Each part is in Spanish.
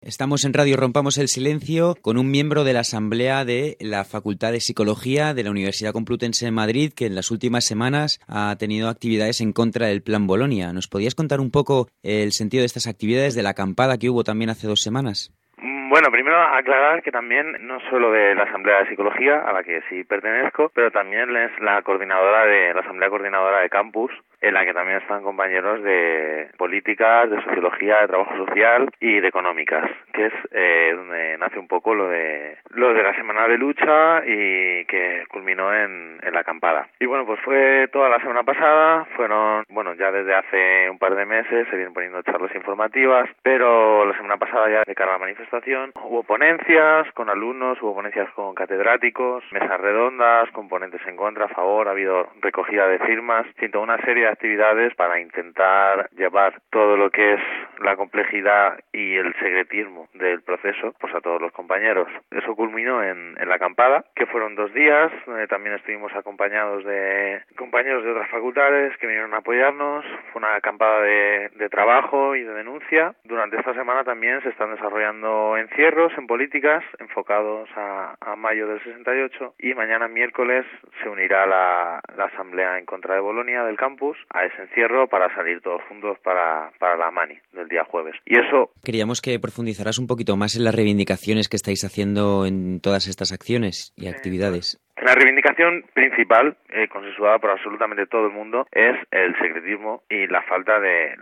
Estamos en Radio Rompamos el Silencio con un miembro de la Asamblea de la Facultad de Psicología de la Universidad Complutense de Madrid, que en las últimas semanas ha tenido actividades en contra del Plan Bolonia. ¿Nos podías contar un poco el sentido de estas actividades, de la acampada que hubo también hace 2 semanas? Bueno, primero aclarar que también no solo de la Asamblea de Psicología, a la que sí pertenezco, pero también es la coordinadora de la Asamblea Coordinadora de Campus, en la que también están compañeros de políticas, de sociología, de trabajo social y de económicas, que es donde nace un poco lo de la semana de lucha y que culminó en la acampada. Y bueno, pues fue toda la semana pasada, ya desde hace un par de meses se vienen poniendo charlas informativas, pero la semana pasada ya de cara a la manifestación hubo ponencias con alumnos, hubo ponencias con catedráticos, mesas redondas, con ponentes en contra, a favor, ha habido recogida de firmas, toda una serie de actividades para intentar llevar todo lo que es la complejidad y el secretismo del proceso pues a todos los compañeros. Eso culminó en la acampada, que fueron 2 días, donde también estuvimos acompañados de compañeros de otras facultades que vinieron a apoyarnos. Fue una acampada de trabajo y de denuncia. Durante esta semana también se están desarrollando encierros en políticas enfocados a mayo del 68, y mañana miércoles se unirá la asamblea en contra de Bolonia del campus a ese encierro para salir todos juntos para la mani del día jueves. Y eso... Queríamos que profundizaras un poquito más en las reivindicaciones que estáis haciendo en todas estas acciones y actividades. La reivindicación principal, consensuada por absolutamente todo el mundo, es el secretismo y la falta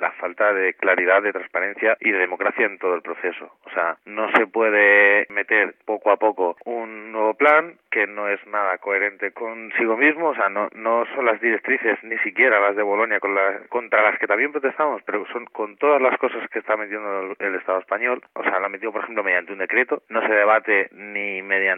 de claridad, de transparencia y de democracia en todo el proceso. O sea, no se puede meter poco a poco un nuevo plan que no es nada coherente consigo mismo. O sea, no son las directrices, ni siquiera las de Bolonia, contra las que también protestamos, pero son con todas las cosas que está metiendo el Estado español. O sea, la ha metido, por ejemplo, mediante un decreto. No se debate ni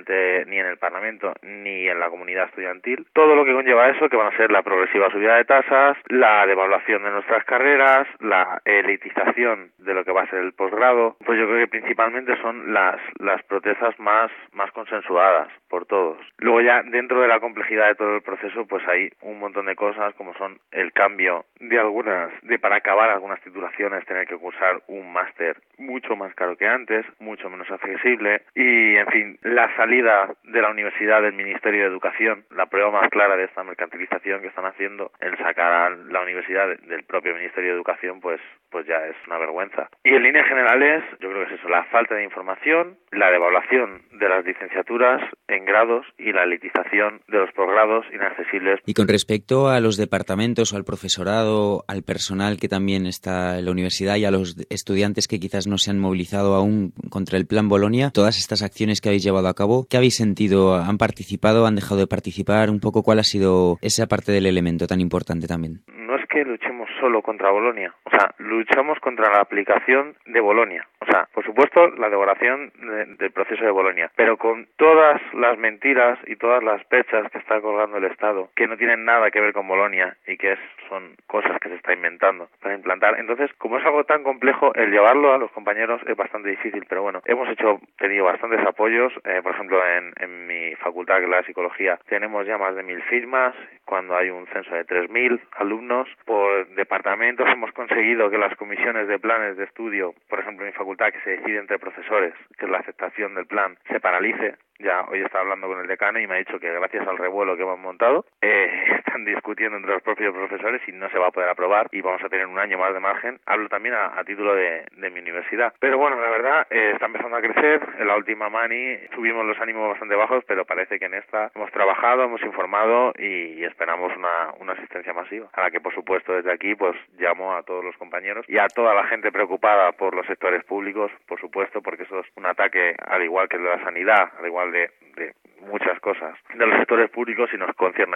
en el Parlamento ni en la comunidad estudiantil. Todo lo que conlleva eso, que van a ser la progresiva subida de tasas, la devaluación de nuestras carreras, la elitización de lo que va a ser el posgrado. Pues yo creo que principalmente son las protestas más consensuadas por todos. Luego ya dentro de la complejidad de todo el proceso pues hay un montón de cosas, como son el cambio para acabar algunas titulaciones tener que cursar un máster mucho más caro que antes, mucho menos accesible, y en fin, la salida de la universidad del Ministerio de Educación, la prueba más clara de esta mercantilización que están haciendo, el sacar a la universidad del propio Ministerio de Educación, pues ya es una vergüenza. Y en líneas generales, yo creo que es eso, la falta de información, la devaluación de las licenciaturas en grados y la elitización de los posgrados inaccesibles. Y con respecto a los departamentos o al profesorado, al personal que también está en la universidad y a los estudiantes que quizás no se han movilizado aún contra el Plan Bolonia, todas estas acciones que habéis llevado a cabo, ¿qué habéis sentido? ¿Han participado? ¿Han dejado de participar? Un poco, ¿cuál ha sido esa parte del elemento tan importante también? No es que luchemos solo contra Bolonia, o sea, luchamos contra la aplicación de Bolonia. O sea, por supuesto, la derogación del proceso de Bolonia, pero con todas las mentiras y todas las pechas que está colgando el Estado, que no tienen nada que ver con Bolonia y que son cosas que se está inventando para implantar. Entonces, como es algo tan complejo, el llevarlo a los compañeros es bastante difícil, pero bueno, hemos tenido bastantes apoyos. Por ejemplo, en mi facultad, que es la psicología, tenemos ya más de 1.000 firmas, cuando hay un censo de 3.000 alumnos. Por departamentos hemos conseguido que las comisiones de planes de estudio, por ejemplo, en mi facultad, que se decide entre profesores, que es la aceptación del plan, se paralice. Ya hoy estaba hablando con el decano y me ha dicho que gracias al revuelo que hemos montado, están discutiendo entre los propios profesores y no se va a poder aprobar y vamos a tener un año más de margen. Hablo también a título de mi universidad. Pero bueno, la verdad, está empezando a crecer. En la última mani tuvimos los ánimos bastante bajos, pero parece que en esta hemos trabajado, hemos informado y esperamos una asistencia masiva, a la que por supuesto desde aquí pues llamo a todos los compañeros y a toda la gente preocupada por los sectores públicos, por supuesto, porque eso es un ataque al igual que el de la sanidad, al igual de muchas cosas de los sectores públicos, y nos concierne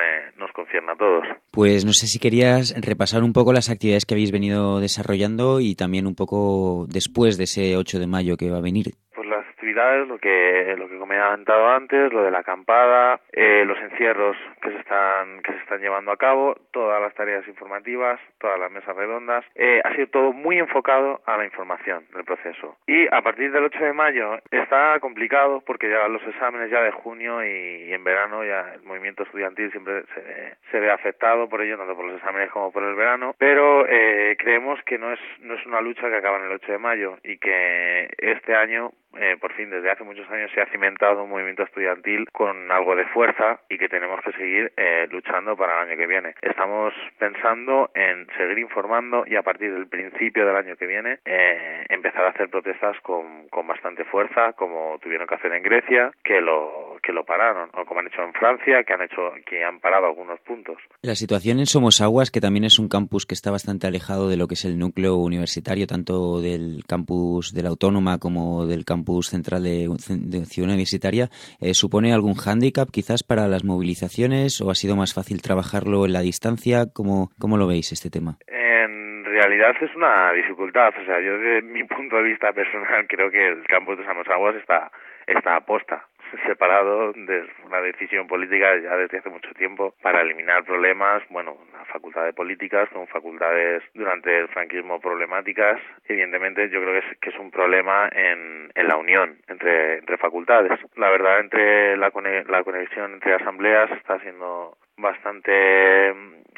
a todos. Pues no sé si querías repasar un poco las actividades que habéis venido desarrollando y también un poco después de ese 8 de mayo que va a venir. Pues las actividades actividades, lo que me he comentado antes, lo de la acampada, los encierros que se están llevando a cabo, todas las tareas informativas, todas las mesas redondas, ha sido todo muy enfocado a la información del proceso. Y a partir del 8 de mayo está complicado porque ya los exámenes ya de junio y en verano ya el movimiento estudiantil siempre se ve afectado por ello, tanto por los exámenes como por el verano, pero creemos que no es una lucha que acaba en el 8 de mayo y que este año, por fin, desde hace muchos años se ha cimentado un movimiento estudiantil con algo de fuerza y que tenemos que seguir luchando para el año que viene. Estamos pensando en seguir informando y a partir del principio del año que viene empezar a hacer protestas con bastante fuerza, como tuvieron que hacer en Grecia, que lo pararon, o como han hecho en Francia, que han parado algunos puntos. La situación en Somosaguas, que también es un campus que está bastante alejado de lo que es el núcleo universitario, tanto del campus de la Autónoma como del campus central de Ciudad Universitaria, ¿supone algún hándicap quizás para las movilizaciones o ha sido más fácil trabajarlo en la distancia? ¿Cómo lo veis este tema? En realidad es una dificultad, o sea, yo desde mi punto de vista personal creo que el campus de Somosaguas está aposta, separado de una decisión política ya desde hace mucho tiempo para eliminar problemas, la facultad de políticas con facultades durante el franquismo problemáticas. Evidentemente yo creo que es un problema en la unión entre facultades. La verdad, entre la conexión entre asambleas está siendo bastante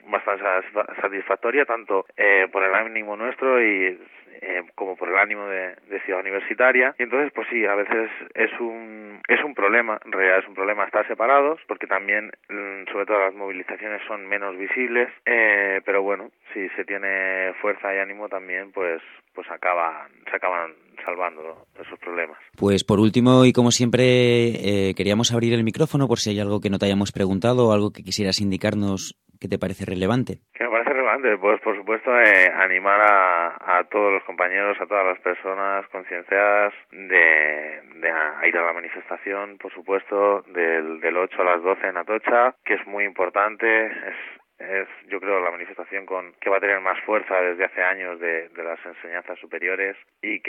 satisfactoria, tanto por el ánimo nuestro y como por el ánimo de Ciudad Universitaria. Y entonces, pues sí, a veces es un problema, en realidad es un problema estar separados, porque también, sobre todo las movilizaciones son menos visibles, pero bueno, si se tiene fuerza y ánimo también, pues se acaban salvando esos problemas. Pues por último, y como siempre, queríamos abrir el micrófono por si hay algo que no te hayamos preguntado o algo que quisieras indicarnos que te parece relevante. ¿Qué me parece relevante? Pues por supuesto animar a todos los compañeros, a todas las personas concienciadas de ir a la manifestación, por supuesto, del 8 a las 12 en Atocha, que es muy importante, es yo creo la manifestación que va a tener más fuerza desde hace años de las enseñanzas superiores y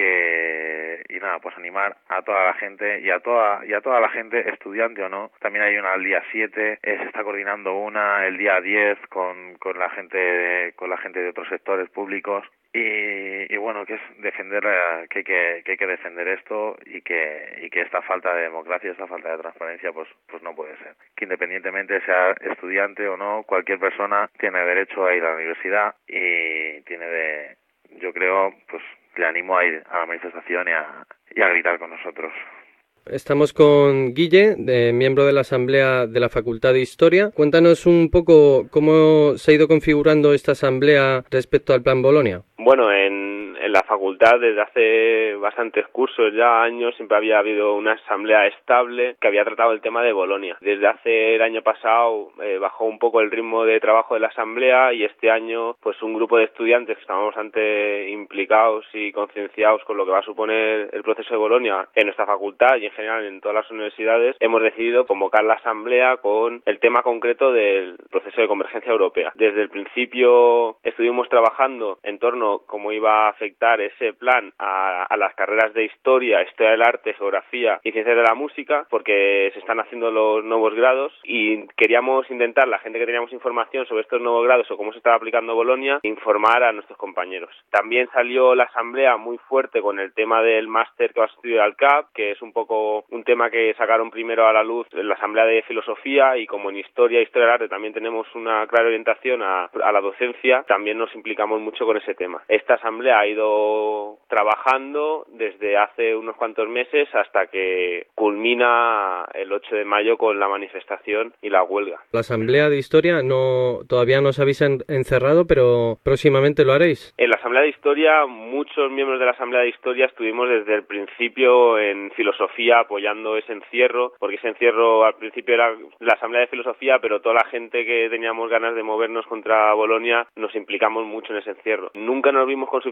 nada, pues animar a toda la gente y a toda la gente, estudiante o no. También hay una el día 7, se está coordinando una el día 10 con la gente de otros sectores públicos. Y bueno, que es defender que hay que defender esto y que esta falta de democracia, esta falta de transparencia pues no puede ser. Que independientemente sea estudiante o no, cualquier persona tiene derecho a ir a la universidad y yo creo, pues le animo a ir a la manifestación y a gritar con nosotros. Estamos con Guille, miembro de la Asamblea de la Facultad de Historia. Cuéntanos un poco cómo se ha ido configurando esta asamblea respecto al Plan Bolonia. Bueno, en la facultad desde hace bastantes cursos, ya años, siempre había habido una asamblea estable que había tratado el tema de Bolonia. Desde hace el año pasado bajó un poco el ritmo de trabajo de la asamblea y este año pues un grupo de estudiantes que estamos bastante implicados y concienciados con lo que va a suponer el proceso de Bolonia en nuestra facultad y en general en todas las universidades, hemos decidido convocar la asamblea con el tema concreto del proceso de convergencia europea. Desde el principio estuvimos trabajando en torno a cómo iba a afectar ese plan a las carreras de Historia del Arte, Geografía y Ciencias de la Música, porque se están haciendo los nuevos grados y queríamos intentar, la gente que teníamos información sobre estos nuevos grados o cómo se estaba aplicando Bolonia, informar a nuestros compañeros. También salió la asamblea muy fuerte con el tema del máster que va a estudiar al CAP, que es un poco un tema que sacaron primero a la luz en la asamblea de Filosofía, y como en Historia del Arte también tenemos una clara orientación a la docencia, también nos implicamos mucho con ese tema. Esta asamblea ha ido trabajando desde hace unos cuantos meses hasta que culmina el 8 de mayo con la manifestación y la huelga. La Asamblea de Historia todavía no os habéis encerrado, pero próximamente lo haréis. En la Asamblea de Historia, muchos miembros de la Asamblea de Historia estuvimos desde el principio en Filosofía apoyando ese encierro, porque ese encierro al principio era la Asamblea de Filosofía, pero toda la gente que teníamos ganas de movernos contra Bolonia nos implicamos mucho en ese encierro. Nunca nos vimos con suficientes fuerzas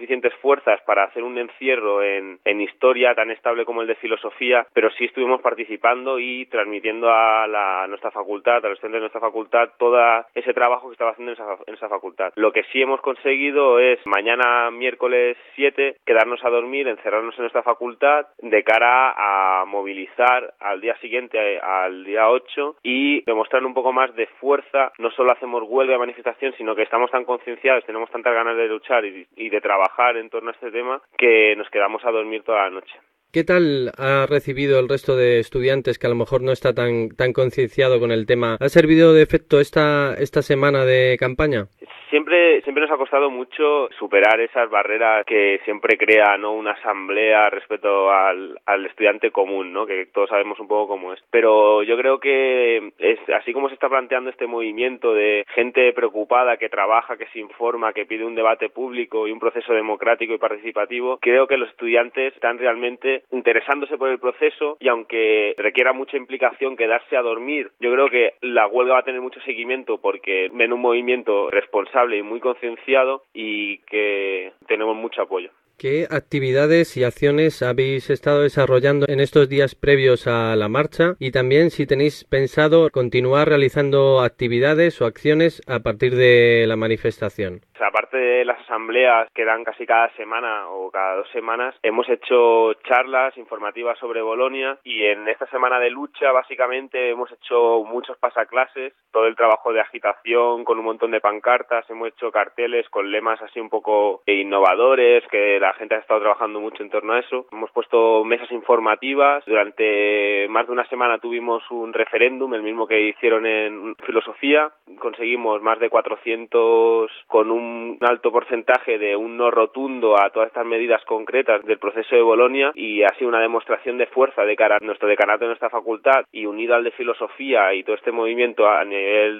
fuerzas para hacer un encierro en historia tan estable como el de filosofía, pero sí estuvimos participando y transmitiendo a nuestra facultad, a los estudiantes de nuestra facultad, todo ese trabajo que estaba haciendo en esa facultad. Lo que sí hemos conseguido es mañana, miércoles 7, quedarnos a dormir, encerrarnos en nuestra facultad de cara a movilizar al día siguiente, al día 8, y demostrar un poco más de fuerza. No solo hacemos huelga de manifestación, sino que estamos tan concienciados, tenemos tantas ganas de luchar y de trabajar en torno a este tema que nos quedamos a dormir toda la noche. ¿Qué tal ha recibido el resto de estudiantes que a lo mejor no está tan concienciado con el tema? ¿Ha servido de efecto esta semana de campaña? Siempre nos ha costado mucho superar esas barreras que siempre crea, ¿no?, una asamblea respecto al estudiante común, ¿no?, que todos sabemos un poco cómo es. Pero yo creo que es así como se está planteando este movimiento de gente preocupada que trabaja, que se informa, que pide un debate público y un proceso democrático y participativo. Creo que los estudiantes están realmente interesándose por el proceso, y aunque requiera mucha implicación quedarse a dormir, yo creo que la huelga va a tener mucho seguimiento porque ven un movimiento responsable y muy concienciado y que tenemos mucho apoyo. ¿Qué actividades y acciones habéis estado desarrollando en estos días previos a la marcha? Y también si tenéis pensado continuar realizando actividades o acciones a partir de la manifestación. Aparte de las asambleas que dan casi cada semana o cada 2 semanas, hemos hecho charlas informativas sobre Bolonia, y en esta semana de lucha básicamente hemos hecho muchos pasaclases, todo el trabajo de agitación con un montón de pancartas, hemos hecho carteles con lemas así un poco innovadores, que la gente ha estado trabajando mucho en torno a eso. Hemos puesto mesas informativas, durante más de una semana tuvimos un referéndum, el mismo que hicieron en filosofía, conseguimos más de 400 con un alto porcentaje de un no rotundo a todas estas medidas concretas del proceso de Bolonia, y ha sido una demostración de fuerza de cara a nuestro decanato de nuestra facultad, y unido al de filosofía y todo este movimiento a nivel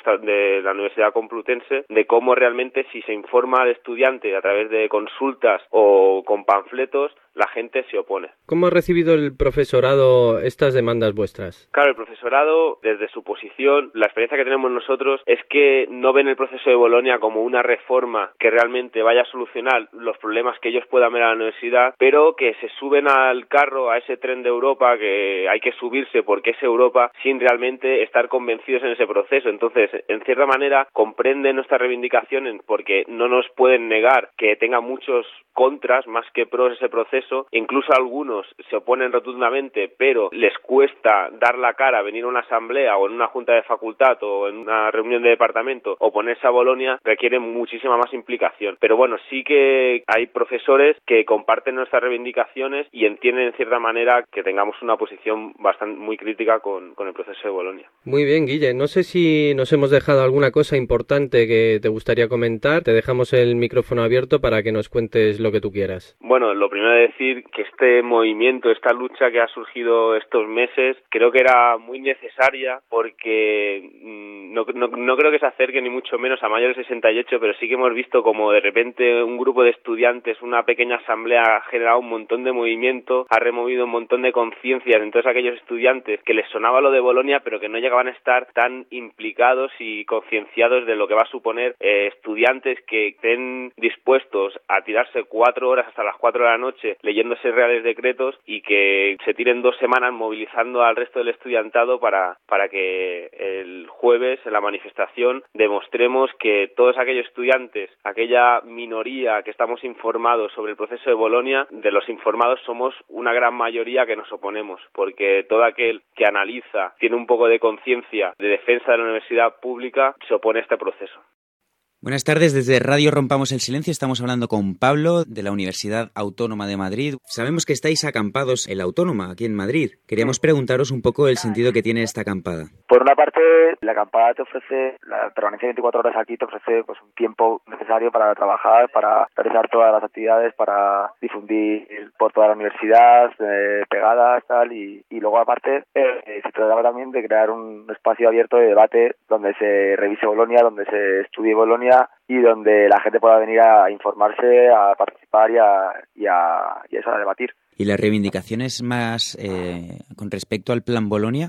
de la Universidad Complutense, de cómo realmente si se informa al estudiante a través de consultas o con panfletos, la gente se opone. ¿Cómo ha recibido el profesorado estas demandas vuestras? Claro, el profesorado, desde su posición, la experiencia que tenemos nosotros es que no ven el proceso de Bolonia como una reforma que realmente vaya a solucionar los problemas que ellos puedan ver a la universidad, pero que se suben al carro, a ese tren de Europa, que hay que subirse porque es Europa, sin realmente estar convencidos en ese proceso. Entonces, en cierta manera, comprenden nuestras reivindicaciones porque no nos pueden negar que tenga muchos contras más que pros ese proceso. Incluso algunos se oponen rotundamente, pero les cuesta dar la cara, venir a una asamblea o en una junta de facultad o en una reunión de departamento, oponerse a Bolonia requiere muchísima más implicación. Pero bueno, sí que hay profesores que comparten nuestras reivindicaciones y entienden en cierta manera que tengamos una posición muy crítica con el proceso de Bolonia. Muy bien, Guille, no sé si nos hemos dejado alguna cosa importante que te gustaría comentar. Te dejamos el micrófono abierto para que nos cuentes lo que tú quieras. Bueno, lo primero es decir que este movimiento, esta lucha que ha surgido estos meses, creo que era muy necesaria porque no creo que se acerque ni mucho menos a mayo del 68, pero sí que hemos visto como de repente un grupo de estudiantes, una pequeña asamblea, ha generado un montón de movimiento, ha removido un montón de conciencias en todos aquellos estudiantes que les sonaba lo de Bolonia, pero que no llegaban a estar tan implicados y concienciados de lo que va a suponer estudiantes que estén dispuestos a tirarse 4 horas hasta las 4 de la noche leyéndose reales decretos y que se tiren 2 semanas movilizando al resto del estudiantado para que el jueves en la manifestación demostremos que todos aquellos estudiantes, aquella minoría que estamos informados sobre el proceso de Bolonia, de los informados somos una gran mayoría que nos oponemos, porque todo aquel que analiza, tiene un poco de conciencia de defensa de la universidad pública, se opone a este proceso. Buenas tardes, desde Radio Rompamos el Silencio estamos hablando con Pablo de la Universidad Autónoma de Madrid. Sabemos que estáis acampados en la Autónoma, aquí en Madrid. Queríamos preguntaros un poco el sentido que tiene esta acampada. Por una parte, la acampada te ofrece, la permanencia de 24 horas aquí te ofrece pues un tiempo necesario para trabajar, para realizar todas las actividades, para difundir por toda la universidad, pegadas, tal, y luego aparte se trata también de crear un espacio abierto de debate donde se revise Bolonia, donde se estudie Bolonia y donde la gente pueda venir a informarse, a participar y a debatir. ¿Y las reivindicaciones más con respecto al Plan Bolonia? Es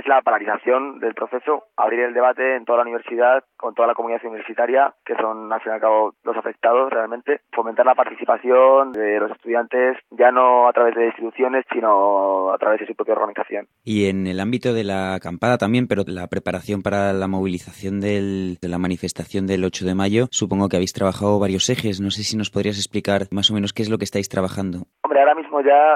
es la paralización del proceso, abrir el debate en toda la universidad, con toda la comunidad universitaria, que son al fin y al cabo los afectados realmente, fomentar la participación de los estudiantes, ya no a través de instituciones, sino a través de su propia organización. Y en el ámbito de la acampada también, pero la preparación para la movilización de la manifestación del 8 de mayo, supongo que habéis trabajado varios ejes. No sé si nos podrías explicar más o menos qué es lo que estáis trabajando. Hombre, ahora mismo ya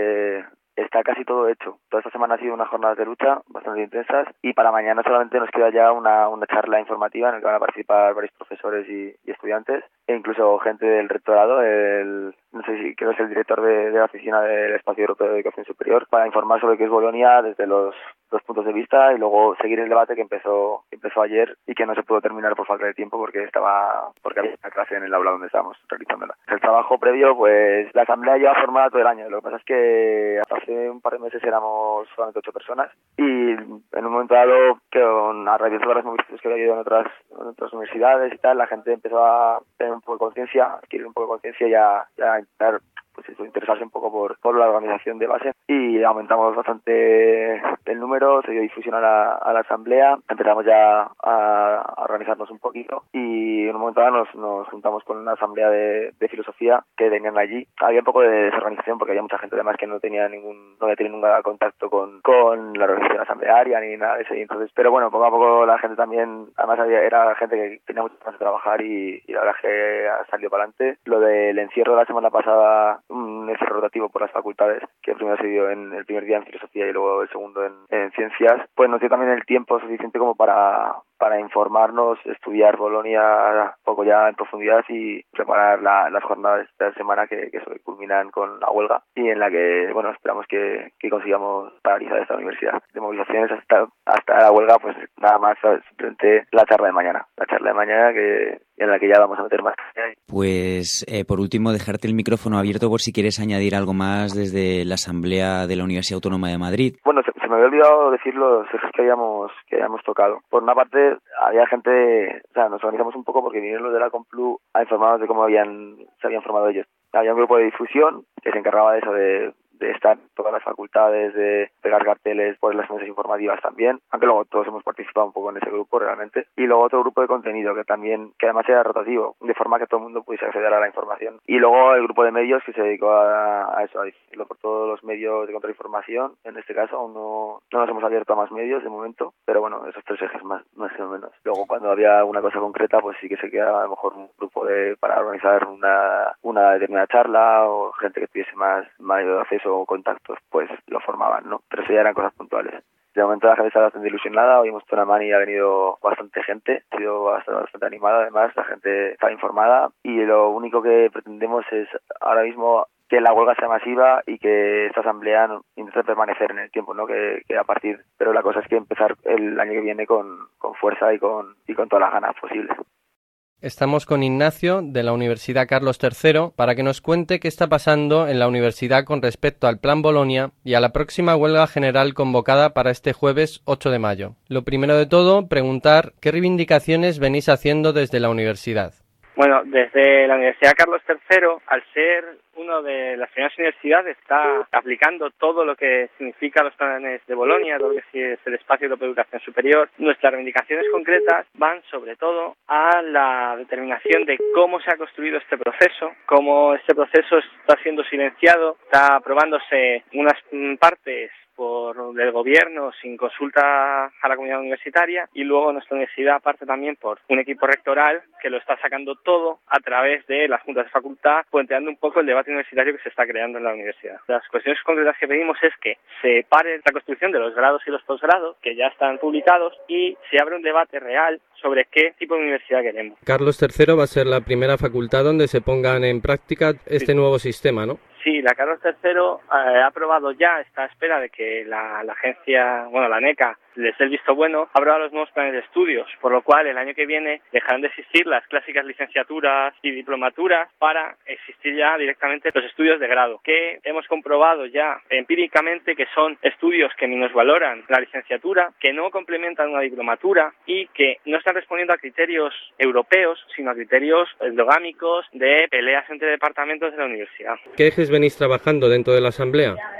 está casi todo hecho. Toda esta semana ha sido unas jornadas de lucha bastante intensas y para mañana solamente nos queda ya una charla informativa en la que van a participar varios profesores y estudiantes e incluso gente del rectorado, no sé si creo que es el director de la oficina del Espacio Europeo de Educación Superior, para informar sobre qué es Bolonia desde los dos puntos de vista y luego seguir el debate que empezó ayer y que no se pudo terminar por falta de tiempo porque había una clase en el aula donde estábamos realizándola. El trabajo previo, pues la asamblea lleva formada todo el año. Lo que pasa es que hasta hace un par de meses éramos solamente 8 personas y en un momento dado, a raíz de todas las movilizaciones que había habido en otras universidades y tal, la gente empezó a tener un poco de conciencia, adquirir un poco de conciencia y a intentar interesarse un poco por la organización de base y aumentamos bastante el número, se dio difusión a la asamblea, empezamos ya a organizarnos un poquito y en un momento dado nos juntamos con una asamblea de filosofía que venían allí. Había un poco de desorganización porque había mucha gente además que no había tenido ningún contacto con la organización asamblearia ni nada de eso. Entonces, pero bueno, poco a poco la gente también, además era gente que tenía mucho ganas de trabajar y la verdad que ha salido para adelante. Lo del encierro de la semana pasada, un encierro rotativo por las facultades, que primero se dio en el primer día en filosofía y luego el segundo en ciencias, pues nos dio también el tiempo suficiente como para informarnos, estudiar Bolonia un poco ya en profundidad y preparar las jornadas de la semana que culminan con la huelga y en la que, bueno, esperamos que consigamos paralizar esta universidad. De movilizaciones hasta la huelga, pues nada más, simplemente la charla de mañana. La charla de mañana en la que ya vamos a meter más. Pues por último, dejarte el micrófono abierto por si quieres añadir algo más desde la Asamblea de la Universidad Autónoma de Madrid. Bueno, se me había olvidado decir los ejes que habíamos tocado. Por una parte, había gente, o sea, nos organizamos un poco porque vinieron los de la Complu a informarnos de cómo se habían formado ellos. Había un grupo de difusión que se encargaba de eso, de estar en todas las facultades, de pegar carteles por las mesas informativas también, aunque luego todos hemos participado un poco en ese grupo realmente. Y luego otro grupo de contenido que además era rotativo, de forma que todo el mundo pudiese acceder a la información. Y luego el grupo de medios que se dedicó a eso, a difundirlo por todos los medios de contrainformación. En este caso aún no nos hemos abierto a más medios de momento, pero bueno, esos 3 ejes más o menos. Luego cuando había una cosa concreta, pues sí que se quedaba a lo mejor un grupo para organizar una determinada charla o gente que tuviese más mayor acceso o contactos, pues lo formaban, ¿no? Pero eso ya eran cosas puntuales. De momento la gente está bastante ilusionada, hoy hemos tenido una mani y ha venido bastante gente, ha sido bastante animada, además la gente está informada y lo único que pretendemos es ahora mismo que la huelga sea masiva y que esta asamblea intente permanecer en el tiempo, ¿no? Que a partir, pero la cosa es que empezar el año que viene con fuerza y con todas las ganas posibles. Estamos con Ignacio de la Universidad Carlos III para que nos cuente qué está pasando en la universidad con respecto al Plan Bolonia y a la próxima huelga general convocada para este jueves 8 de mayo. Lo primero de todo, preguntar qué reivindicaciones venís haciendo desde la universidad. Bueno, desde la Universidad Carlos III, al ser una de las primeras universidades, está aplicando todo lo que significa los planes de Bolonia, todo lo que es el espacio europeo de educación superior. Nuestras reivindicaciones concretas van sobre todo a la determinación de cómo se ha construido este proceso, cómo este proceso está siendo silenciado, está aprobándose unas partes por el gobierno sin consulta a la comunidad universitaria y luego nuestra universidad parte también por un equipo rectoral que lo está sacando todo a través de las juntas de facultad, puenteando un poco el debate universitario que se está creando en la universidad. Las cuestiones concretas que pedimos es que se pare la construcción de los grados y los posgrados, que ya están publicados, y se abre un debate real sobre qué tipo de universidad queremos. Carlos III va a ser la primera facultad donde se pongan en práctica este nuevo sistema, ¿no? Sí, la Carlos III ha aprobado ya, está a espera de que la agencia, la NECA, les dé el visto bueno, ha aprobado los nuevos planes de estudios, por lo cual el año que viene dejarán de existir las clásicas licenciaturas y diplomaturas para existir ya directamente los estudios de grado, que hemos comprobado ya empíricamente que son estudios que minusvaloran la licenciatura, que no complementan una diplomatura y que no están respondiendo a criterios europeos, sino a criterios endogámicos de peleas entre departamentos de la universidad. ¿Qué ejes venís trabajando dentro de la asamblea?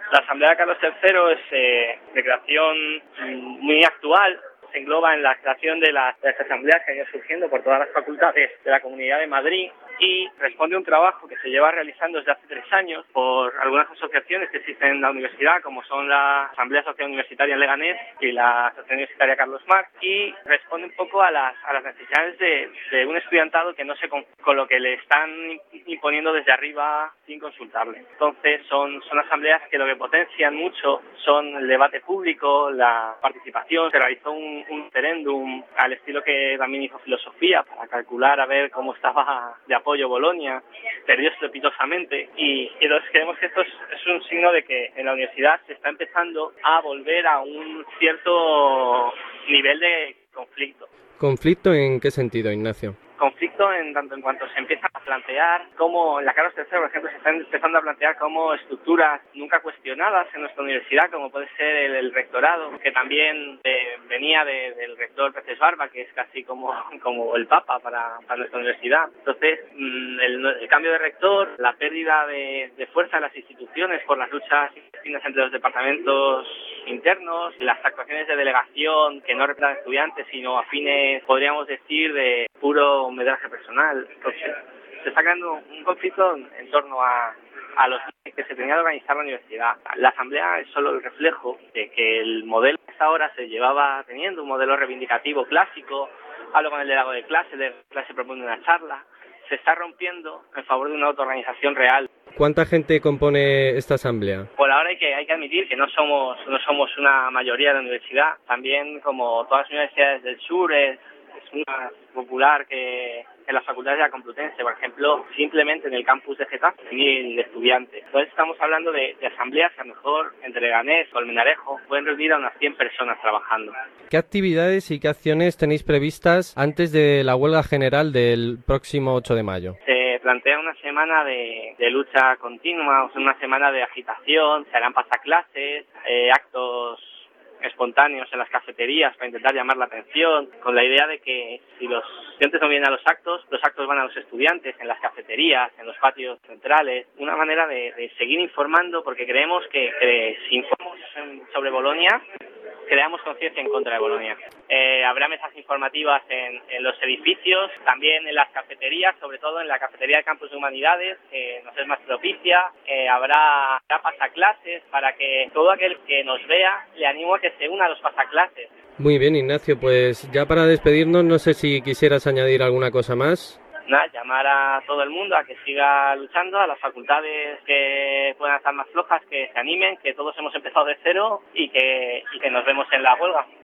La Asamblea de Carlos III es de creación muy actual. Se engloba en la creación de las asambleas que han ido surgiendo por todas las facultades de la Comunidad de Madrid y responde a un trabajo que se lleva realizando desde hace 3 años por algunas asociaciones que existen en la universidad, como son la Asamblea Social Universitaria en Leganés y la Asociación Universitaria Carlos Marx, y responde un poco a las necesidades de un estudiantado que no se con lo que le están imponiendo desde arriba sin consultarle. Entonces son asambleas que lo que potencian mucho son el debate público, la participación. Se realizó un referéndum al estilo que también hizo filosofía para calcular a ver cómo estaba de apoyo Bolonia, perdió estrepitosamente y entonces creemos que esto es un signo de que en la universidad se está empezando a volver a un cierto nivel de conflicto. ¿Conflicto en qué sentido, Ignacio? Conflicto en tanto en cuanto se empiezan a plantear cómo en la Carlos III, por ejemplo, se están empezando a plantear como estructuras nunca cuestionadas en nuestra universidad, como puede ser el rectorado, que también venía del rector Peces Barba, que es casi como el Papa para nuestra universidad. Entonces, el cambio de rector, la pérdida de fuerza de las instituciones por las luchas intestinas entre los departamentos internos, las actuaciones de delegación que no representan estudiantes, sino afines, podríamos decir, de puro metraje personal. Entonces, se está creando un conflicto en torno a los que se tenía que organizar la universidad. La asamblea es solo el reflejo de que el modelo que hasta ahora se llevaba teniendo, un modelo reivindicativo clásico, hablo con el delegado de clase propone una charla, se está rompiendo en favor de una autoorganización real. ¿Cuánta gente compone esta asamblea? Por ahora hay que admitir que no somos una mayoría de la universidad. También, como todas las universidades del sur, es más popular que en las facultades de la Complutense. Por ejemplo, simplemente en el campus de Getafe, 1.000 estudiantes. Entonces estamos hablando de asambleas que a lo mejor entre Leganés, Colmenarejo, pueden reunir a unas 100 personas trabajando. ¿Qué actividades y qué acciones tenéis previstas antes de la huelga general del próximo 8 de mayo? Se plantea una semana de lucha continua, una semana de agitación, se harán pasaclases, actos espontáneos en las cafeterías para intentar llamar la atención, con la idea de que si los estudiantes no vienen a los actos van a los estudiantes, en las cafeterías, en los patios centrales. Una manera de seguir informando, porque creemos que si informamos sobre Bolonia, creamos conciencia en contra de Bolonia. Habrá mesas informativas en los edificios, también en las cafeterías, sobre todo en la cafetería del Campus de Humanidades, que nos es más propicia. Habrá pasaclases para que todo aquel que nos vea le animo a que se una a los pasaclases. Muy bien, Ignacio, pues ya para despedirnos, no sé si quisieras añadir alguna cosa más. Nada, llamar a todo el mundo a que siga luchando, a las facultades que puedan estar más flojas, que se animen, que todos hemos empezado de cero y que nos vemos en la huelga.